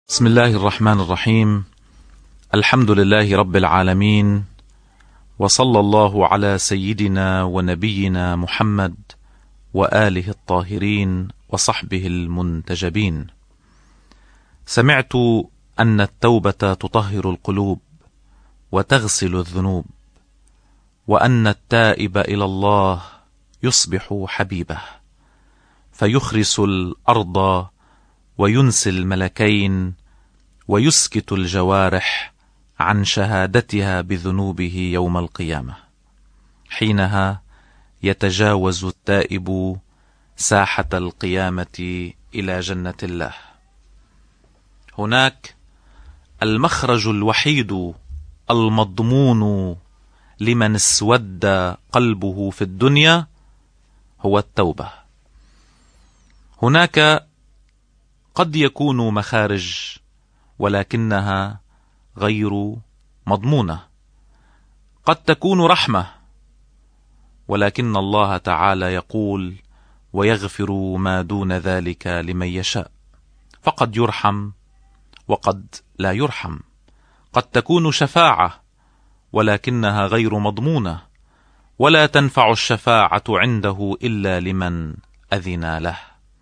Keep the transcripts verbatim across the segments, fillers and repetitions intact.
بسم الله الرحمن الرحيم. الحمد لله رب العالمين، وصلى الله على سيدنا ونبينا محمد وآله الطاهرين وصحبه المنتجبين. سمعت أن التوبة تطهر القلوب وتغسل الذنوب، وأن التائب إلى الله يصبح حبيبه، فيخرس الأرض وينسي الملكين ويسكت الجوارح عن شهادتها بذنوبه يوم القيامة. حينها يتجاوز التائب ساحة القيامة إلى جنة الله. هناك المخرج الوحيد المضمون لمن اسود قلبه في الدنيا هو التوبة. هناك قد يكون مخارج ولكنها غير مضمونة، قد تكون رحمة، ولكن الله تعالى يقول ويغفر ما دون ذلك لمن يشاء، فقد يرحم وقد لا يرحم. قد تكون شفاعة ولكنها غير مضمونة، ولا تنفع الشفاعة عنده إلا لمن أذن له.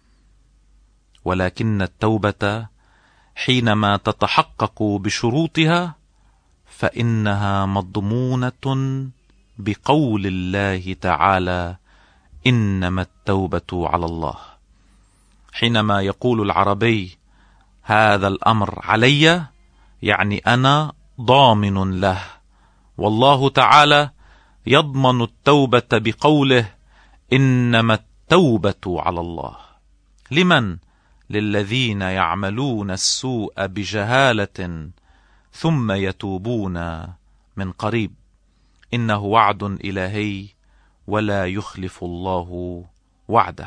ولكن التوبة حينما تتحقق بشروطها فإنها مضمونة بقول الله تعالى: إنما التوبة على الله. حينما يقول العربي هذا الأمر علي، يعني أنا ضامن له، والله تعالى يضمن التوبة بقوله: إنما التوبة على الله. لمن؟ للذين يعملون السوء بجهالة ثم يتوبون من قريب، إنه وعد إلهي ولا يخلف الله وعده.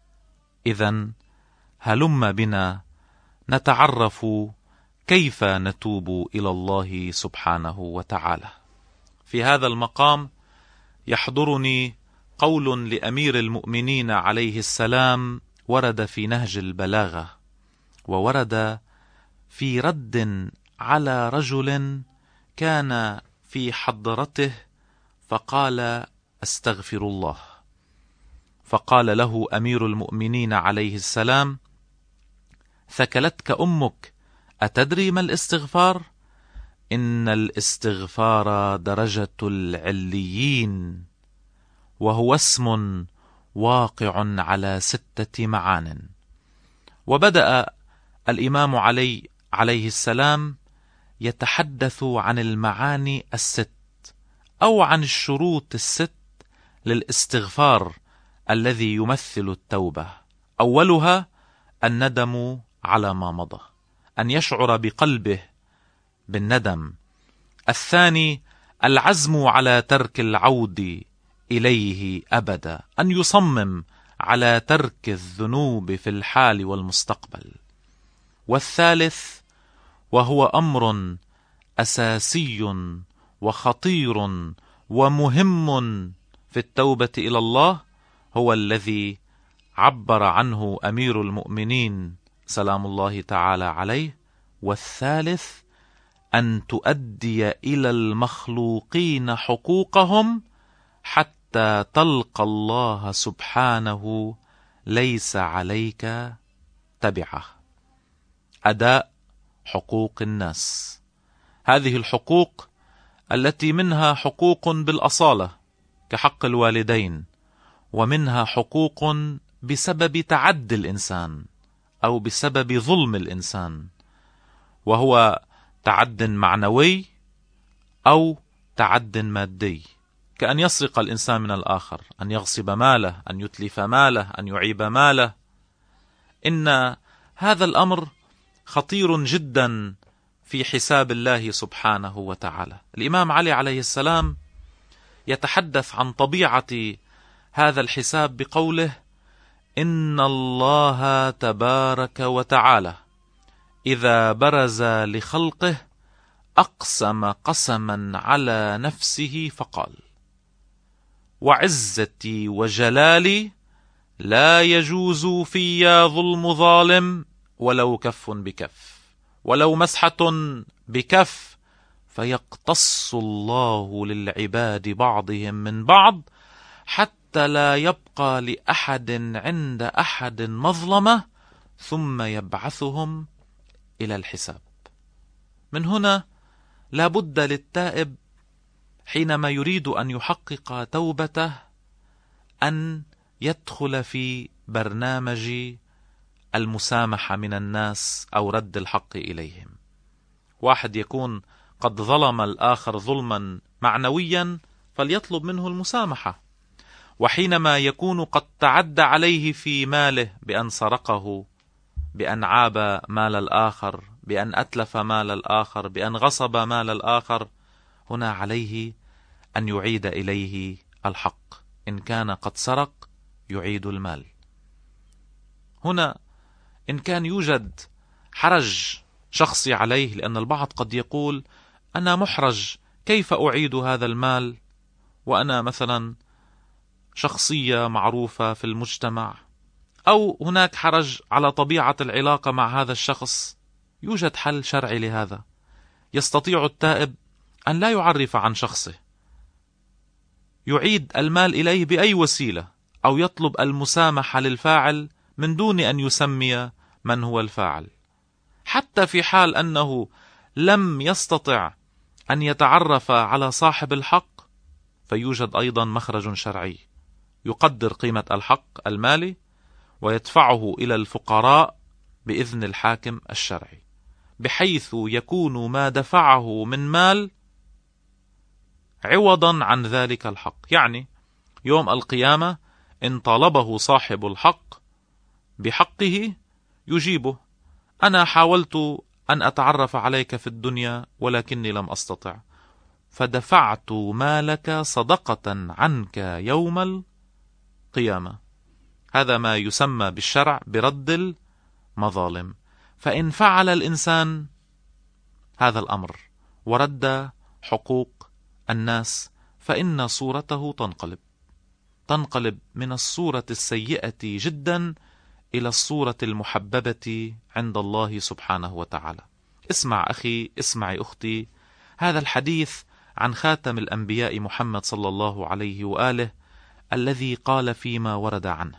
إذن هلم بنا نتعرف كيف نتوب إلى الله سبحانه وتعالى. في هذا المقام يحضرني قول لأمير المؤمنين عليه السلام، ورد في نهج البلاغة، وورد في رد على رجل كان في حضرته فقال: أستغفر الله. فقال له أمير المؤمنين عليه السلام: ثكلتك أمك، أتدري ما الاستغفار؟ إن الاستغفار درجة العليين، وهو اسم واقع على ستة معان. وبدأ الإمام علي عليه السلام يتحدث عن المعاني الست أو عن الشروط الست للاستغفار الذي يمثل التوبة. أولها الندم على ما مضى، أن يشعر بقلبه بالندم. الثاني العزم على ترك العود إليه أبدا، أن يصمم على ترك الذنوب في الحال والمستقبل. والثالث وهو أمر أساسي وخطير ومهم في التوبة إلى الله، هو الذي عبر عنه أمير المؤمنين سلام الله تعالى عليه. والثالث أن تؤدي إلى المخلوقين حقوقهم حتى تلقى الله سبحانه ليس عليك تبعه. أداء حقوق الناس، هذه الحقوق التي منها حقوق بالأصالة كحق الوالدين، ومنها حقوق بسبب تعدي الإنسان أو بسبب ظلم الإنسان، وهو تعد معنوي أو تعد مادي، كأن يسرق الإنسان من الآخر، أن يغصب ماله، أن يتلف ماله، أن يعيب ماله. إن هذا الأمر خطير جدا في حساب الله سبحانه وتعالى. الإمام علي عليه السلام يتحدث عن طبيعة هذا الحساب بقوله: إن الله تبارك وتعالى إذا برز لخلقه أقسم قسما على نفسه فقال: وعزتي وجلالي لا يجوز في ظلم ظالم ولو كف بكف، ولو مسحة بكف، فيقتص الله للعباد بعضهم من بعض حتى لا يبقى لأحد عند أحد مظلمة، ثم يبعثهم إلى الحساب. من هنا لا بد للتائب حينما يريد أن يحقق توبته أن يدخل في برنامج المسامحة من الناس أو رد الحق إليهم. واحد يكون قد ظلم الآخر ظلما معنويا فليطلب منه المسامحة، وحينما يكون قد تعدى عليه في ماله بأن سرقه، بأن عاب مال الآخر، بأن أتلف مال الآخر، بأن غصب مال الآخر، هنا عليه أن يعيد إليه الحق. إن كان قد سرق يعيد المال. هنا إن كان يوجد حرج شخصي عليه، لأن البعض قد يقول أنا محرج، كيف أعيد هذا المال وأنا مثلا شخصية معروفة في المجتمع، أو هناك حرج على طبيعة العلاقة مع هذا الشخص. يوجد حل شرعي لهذا. يستطيع التائب أن لا يعرف عن شخصه، يعيد المال إليه بأي وسيلة، أو يطلب المسامحة للفاعل من دون أن يسمي من هو الفاعل. حتى في حال أنه لم يستطع أن يتعرف على صاحب الحق، فيوجد أيضا مخرج شرعي، يقدر قيمة الحق المالي ويدفعه إلى الفقراء بإذن الحاكم الشرعي، بحيث يكون ما دفعه من مال عوضا عن ذلك الحق. يعني يوم القيامة إن طالبه صاحب الحق بحقه يجيبه: أنا حاولت أن أتعرف عليك في الدنيا ولكني لم أستطع، فدفعت مالك صدقة عنك يوم القيامة. هذا ما يسمى بالشرع برد المظالم. فإن فعل الإنسان هذا الأمر ورد حقوق الناس، فإن صورته تنقلب تنقلب من الصورة السيئة جدا إلى الصورة المحببة عند الله سبحانه وتعالى. اسمع أخي، اسمعي أختي، هذا الحديث عن خاتم الأنبياء محمد صلى الله عليه وآله الذي قال فيما ورد عنه: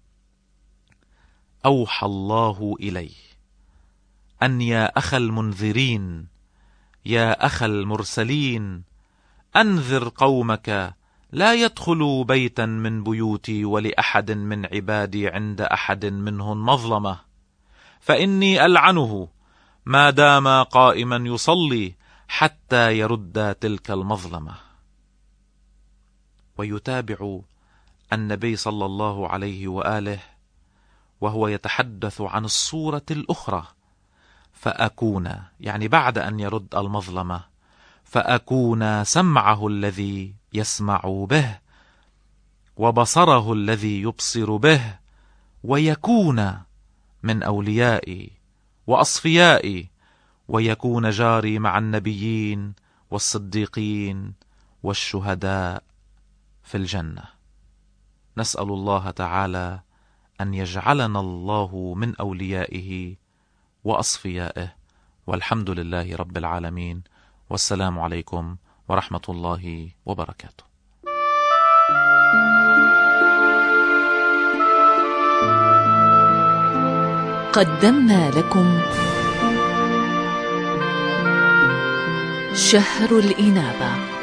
أوحى الله إلي أن يا أخ المنذرين، يا أخ المرسلين، أنذر قومك لا يدخلوا بيتا من بيوتي ولأحد من عبادي عند أحد منهم مظلمة، فإني ألعنه ما دام قائما يصلي حتى يرد تلك المظلمة. ويتابع النبي صلى الله عليه وآله وهو يتحدث عن الصورة الأخرى: فأكون، يعني بعد أن يرد المظلمة، فأكون سمعه الذي يسمع به وبصره الذي يبصر به، ويكون من أوليائي وأصفيائي، ويكون جاري مع النبيين والصديقين والشهداء في الجنة. نسأل الله تعالى أن يجعلنا الله من أوليائه وأصفيائه، والحمد لله رب العالمين، والسلام عليكم ورحمة الله وبركاته. قدمنا لكم شهر الإنابة.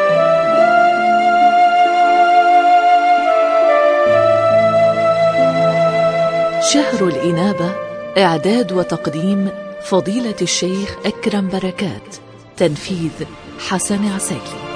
شهر الإنابة إعداد وتقديم فضيلة الشيخ أكرم بركات، تنفيذ حسن عساكي.